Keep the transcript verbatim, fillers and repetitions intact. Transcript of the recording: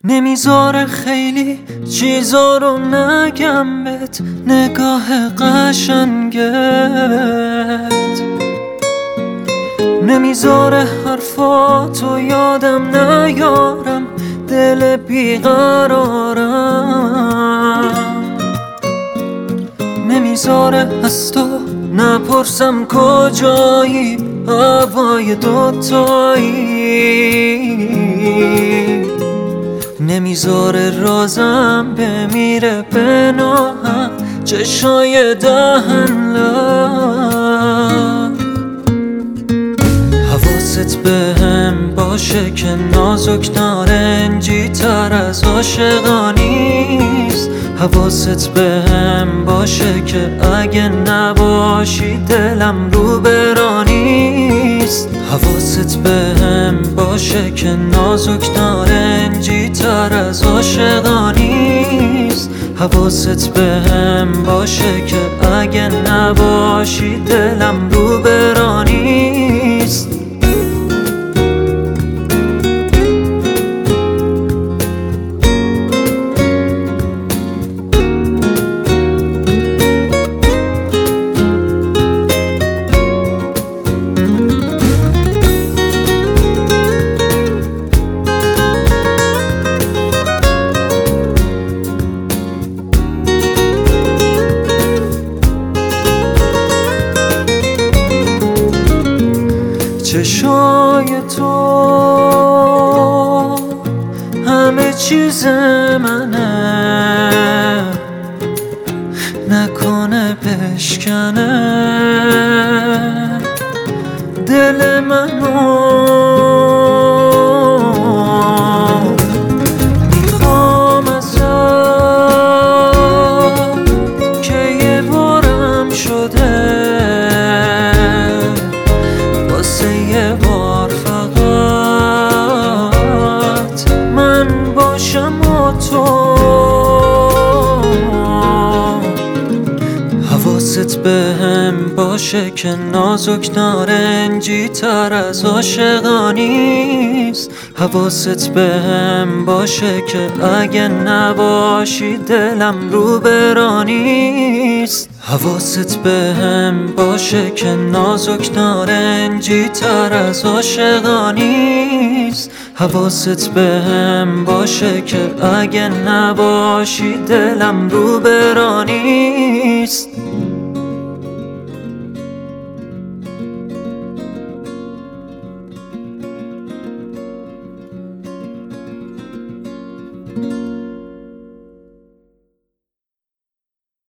نمیذاره خیلی چیزا رو نگم بهت، نگاه قشنگت نمیذاره حرفاتو یادم نیارم، دل بیقرارم نمیذاره از تو نپرسم کجایی، هوای دوتایی نمیذاره رازم بمیره پناهم، چشای دهن لب حواست بهم باشه که نازک نارنجی تر از عاشقانیست. حواست بهم باشه که اگه نباشی دلم رو برانیست. حواست بهم باشه که نازک نارنجی تر از عاشقانیست. حواست بهم باشه که اگه نباشی دلم رو برانیست. چشای تو همه چیز منه، نکنه بشکنه دل منو. میخوام ازت که یه بارم شده، واسه یه بار فقط من باشم و تو. حواست بهم باشه که نازک نارنجی تر از عاشقانیست. حواست بهم باشه که اگه نباشی دلم رو برانیست. حواست بهم باشه که نازک نارنجی تر از عاشقانیست. حواست بهم باشه که اگه نباشی دلم رو برانیست.